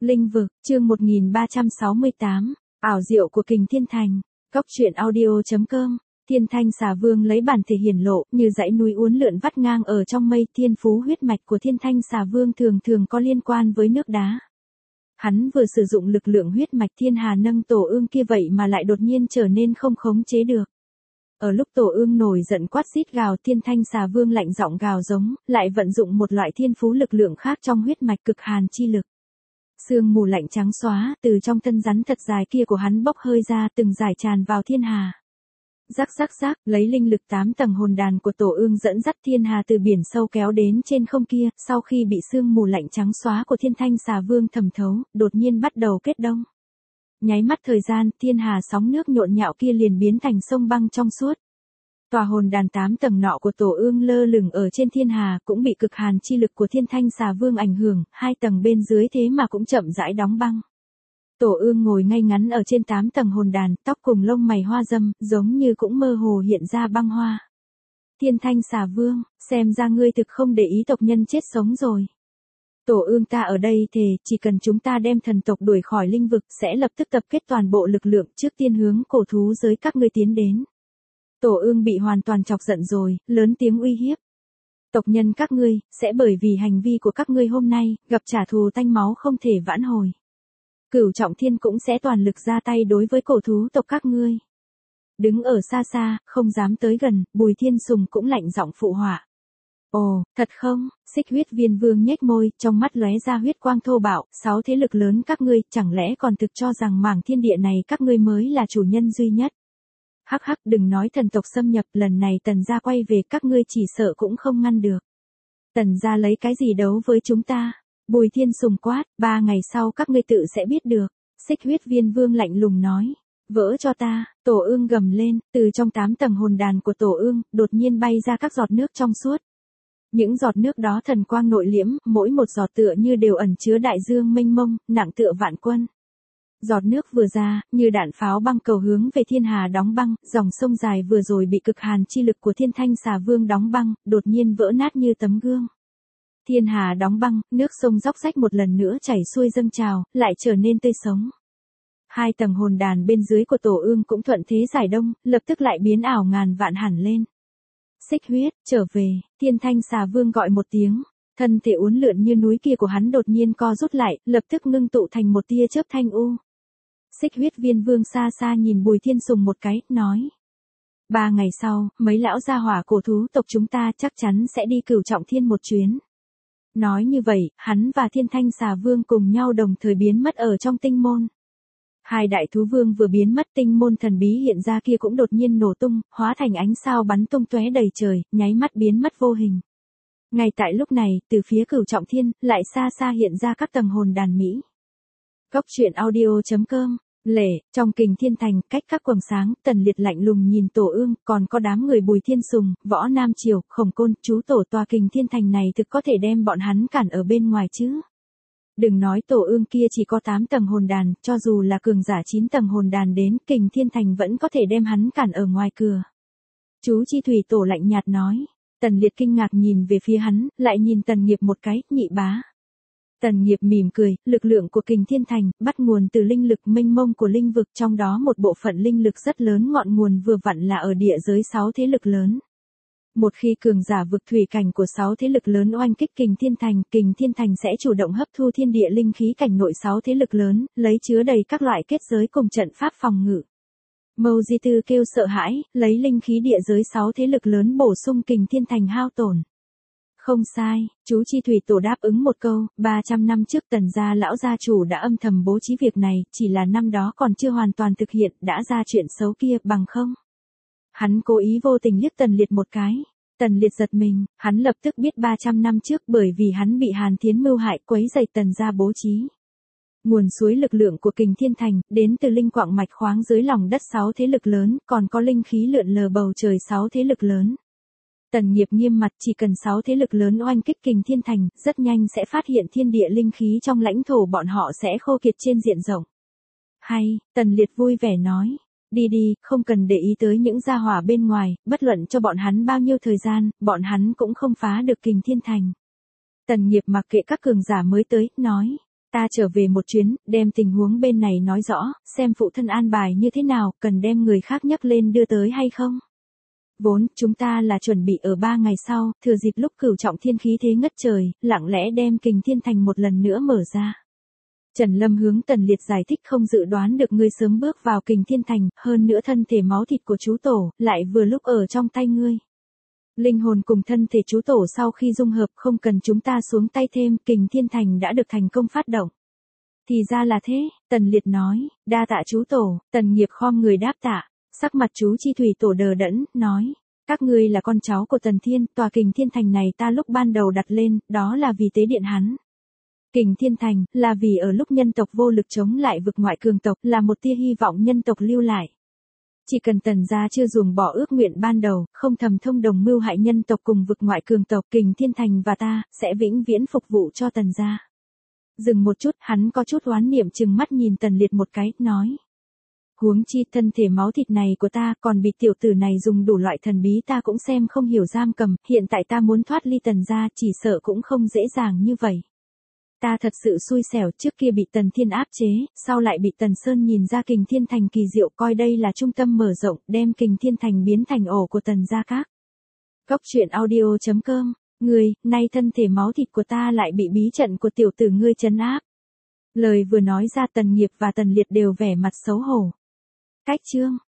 Linh vực, chương 1368, ảo diệu của Kình Thiên Thành. Cốc truyện audio.com. Thiên Thanh Xà Vương lấy bản thể hiển lộ, như dãy núi uốn lượn vắt ngang ở trong mây. Thiên phú huyết mạch của Thiên Thanh Xà Vương thường có liên quan với nước đá. Hắn vừa sử dụng lực lượng huyết mạch thiên hà nâng tổ ương kia vậy mà lại đột nhiên trở nên không khống chế được. Ở lúc tổ ương nổi giận quát rít gào, Thiên Thanh Xà Vương lạnh giọng gào giống, lại vận dụng một loại thiên phú lực lượng khác trong huyết mạch cực hàn chi lực. Sương mù lạnh trắng xóa, từ trong thân rắn thật dài kia của hắn bốc hơi ra, từng giải tràn vào thiên hà. Rắc, lấy linh lực 8 tầng hồn đàn của tổ ương dẫn dắt thiên hà từ biển sâu kéo đến trên không kia, sau khi bị sương mù lạnh trắng xóa của Thiên Thanh Xà Vương thẩm thấu, đột nhiên bắt đầu kết đông. Nháy mắt thời gian, thiên hà sóng nước nhộn nhạo kia liền biến thành sông băng trong suốt. Tòa hồn đàn 8 tầng nọ của tổ ương lơ lửng ở trên thiên hà cũng bị cực hàn chi lực của Thiên Thanh Xà Vương ảnh hưởng, 2 tầng bên dưới thế mà cũng chậm rãi đóng băng. Tổ ương ngồi ngay ngắn ở trên 8 tầng hồn đàn, tóc cùng lông mày hoa râm, giống như cũng mơ hồ hiện ra băng hoa. Thiên Thanh Xà Vương, xem ra ngươi thực không để ý tộc nhân chết sống rồi. Tổ ương ta ở đây thề, chỉ cần chúng ta đem thần tộc đuổi khỏi linh vực, sẽ lập tức tập kết toàn bộ lực lượng trước tiên hướng cổ thú giới các ngươi tiến đến. Tổ ương bị hoàn toàn chọc giận rồi, lớn tiếng uy hiếp. Tộc nhân các ngươi, sẽ bởi vì hành vi của các ngươi hôm nay, gặp trả thù tanh máu không thể vãn hồi. Cửu Trọng Thiên cũng sẽ toàn lực ra tay đối với cổ thú tộc các ngươi. Đứng ở xa xa, không dám tới gần, Bùi Thiên Sùng cũng lạnh giọng phụ họa. Ồ, thật không? Xích Huyết Viên Vương nhếch môi, trong mắt lóe ra huyết quang thô bạo, 6 thế lực lớn các ngươi, chẳng lẽ còn thực cho rằng mảng thiên địa này các ngươi mới là chủ nhân duy nhất? Hắc, đừng nói thần tộc xâm nhập, lần này Tần gia quay về các ngươi chỉ sợ cũng không ngăn được. Tần gia lấy cái gì đấu với chúng ta? Bùi Thiên Sùng quát, 3 ngày sau các ngươi tự sẽ biết được. Xích Huyết Viên Vương lạnh lùng nói, vỡ cho ta. Tổ ương gầm lên, từ trong 8 tầng hồn đàn của tổ ương, đột nhiên bay ra các giọt nước trong suốt. Những giọt nước đó thần quang nội liễm, mỗi một giọt tựa như đều ẩn chứa đại dương mênh mông, nặng tựa vạn quân. Giọt nước vừa ra, như đạn pháo băng cầu hướng về thiên hà đóng băng, dòng sông dài vừa rồi bị cực hàn chi lực của Thiên Thanh Xà Vương đóng băng, đột nhiên vỡ nát như tấm gương. Thiên hà đóng băng, nước sông róc rách một lần nữa chảy xuôi dâng trào, lại trở nên tươi sống. 2 tầng hồn đàn bên dưới của tổ ương cũng thuận thế giải đông, lập tức lại biến ảo ngàn vạn hẳn lên. Xích Huyết, trở về. Thiên Thanh Xà Vương gọi một tiếng, thân thể uốn lượn như núi kia của hắn đột nhiên co rút lại, lập tức ngưng tụ thành một tia chớp thanh u. Xích Huyết Viên Vương xa xa nhìn Bùi Thiên Sùng một cái, nói. 3 ngày sau, mấy lão gia hỏa cổ thú tộc chúng ta chắc chắn sẽ đi Cửu Trọng Thiên một chuyến. Nói như vậy, hắn và Thiên Thanh Xà Vương cùng nhau đồng thời biến mất ở trong tinh môn. 2 đại thú vương vừa biến mất, tinh môn thần bí hiện ra kia cũng đột nhiên nổ tung, hóa thành ánh sao bắn tung tóe đầy trời, nháy mắt biến mất vô hình. Ngay tại lúc này, từ phía Cửu Trọng Thiên, lại xa xa hiện ra các tầng hồn đàn mỹ. Cốc truyện audio.com. Lệ, trong Kình Thiên Thành, cách các quầng sáng, Tần Liệt lạnh lùng nhìn tổ ương, còn có đám người Bùi Thiên Sùng, Võ Nam Triều, Khổng Côn, chú tổ tòa Kình Thiên Thành này thực có thể đem bọn hắn cản ở bên ngoài chứ. Đừng nói tổ ương kia chỉ có 8 tầng hồn đàn, cho dù là cường giả 9 tầng hồn đàn đến, Kình Thiên Thành vẫn có thể đem hắn cản ở ngoài cửa. Chú Chi Thủy Tổ lạnh nhạt nói. Tần Liệt kinh ngạc nhìn về phía hắn, lại nhìn Tần Nghiệp một cái, nhị bá. Tần Nghiệp mỉm cười, lực lượng của Kình Thiên Thành, bắt nguồn từ linh lực mênh mông của linh vực, trong đó một bộ phận linh lực rất lớn ngọn nguồn vừa vặn là ở địa giới 6 thế lực lớn. Một khi cường giả vực thủy cảnh của 6 thế lực lớn oanh kích Kình Thiên Thành sẽ chủ động hấp thu thiên địa linh khí cảnh nội 6 thế lực lớn, lấy chứa đầy các loại kết giới cùng trận pháp phòng ngự. Mâu Di Tư kêu sợ hãi, lấy linh khí địa giới 6 thế lực lớn bổ sung Kình Thiên Thành hao tổn. Không sai, chú Chi Thủy Tổ đáp ứng một câu, 300 năm trước Tần gia lão gia chủ đã âm thầm bố trí việc này, chỉ là năm đó còn chưa hoàn toàn thực hiện, đã ra chuyện xấu kia, bằng không. Hắn cố ý vô tình liếc Tần Liệt một cái. Tần Liệt giật mình, hắn lập tức biết 300 năm trước bởi vì hắn bị Hàn Thiến mưu hại quấy rầy Tần gia bố trí. Nguồn suối lực lượng của Kình Thiên Thành, đến từ linh quạng mạch khoáng dưới lòng đất 6 thế lực lớn, còn có linh khí lượn lờ bầu trời 6 thế lực lớn. Tần Nghiệp nghiêm mặt, chỉ cần 6 thế lực lớn oanh kích Kình Thiên Thành, rất nhanh sẽ phát hiện thiên địa linh khí trong lãnh thổ bọn họ sẽ khô kiệt trên diện rộng. Hay, Tần Liệt vui vẻ nói. Đi, không cần để ý tới những gia hỏa bên ngoài, bất luận cho bọn hắn bao nhiêu thời gian, bọn hắn cũng không phá được Kình Thiên Thành. Tần Nghiệp mặc kệ các cường giả mới tới, nói. Ta trở về một chuyến, đem tình huống bên này nói rõ, xem phụ thân an bài như thế nào, cần đem người khác nhấc lên đưa tới hay không. Vốn, chúng ta là chuẩn bị ở 3 ngày sau, thừa dịp lúc Cửu Trọng Thiên khí thế ngất trời, lặng lẽ đem Kình Thiên Thành một lần nữa mở ra. Trần Lâm hướng Tần Liệt giải thích không dự đoán được ngươi sớm bước vào Kình Thiên Thành, hơn nữa thân thể máu thịt của chú tổ, lại vừa lúc ở trong tay ngươi. Linh hồn cùng thân thể chú tổ sau khi dung hợp không cần chúng ta xuống tay thêm, Kình Thiên Thành đã được thành công phát động. Thì ra là thế, Tần Liệt nói, đa tạ chú tổ, Tần Nghiệp khom người đáp tạ, sắc mặt chú Chi Thủy tổ đờ đẫn, nói, các ngươi là con cháu của Tần Thiên, tòa Kình Thiên Thành này ta lúc ban đầu đặt lên, đó là vì tế điện hắn. Kình Thiên Thành, là vì ở lúc nhân tộc vô lực chống lại vực ngoại cường tộc, là một tia hy vọng nhân tộc lưu lại. Chỉ cần Tần gia chưa dùng bỏ ước nguyện ban đầu, không thầm thông đồng mưu hại nhân tộc cùng vực ngoại cường tộc, Kình Thiên Thành và ta, sẽ vĩnh viễn phục vụ cho Tần gia. Dừng một chút, hắn có chút oán niệm chừng mắt nhìn Tần Liệt một cái, nói. Huống chi thân thể máu thịt này của ta còn bị tiểu tử này dùng đủ loại thần bí ta cũng xem không hiểu giam cầm, hiện tại ta muốn thoát ly Tần gia chỉ sợ cũng không dễ dàng như vậy. Ta thật sự xui xẻo, trước kia bị Tần Thiên áp chế, sau lại bị Tần Sơn nhìn ra Kình Thiên Thành kỳ diệu coi đây là trung tâm mở rộng, đem Kình Thiên Thành biến thành ổ của Tần gia các. Góc truyện audio.com, ngươi, nay thân thể máu thịt của ta lại bị bí trận của tiểu tử ngươi trấn áp. Lời vừa nói ra Tần Nghiệp và Tần Liệt đều vẻ mặt xấu hổ. Cách chương.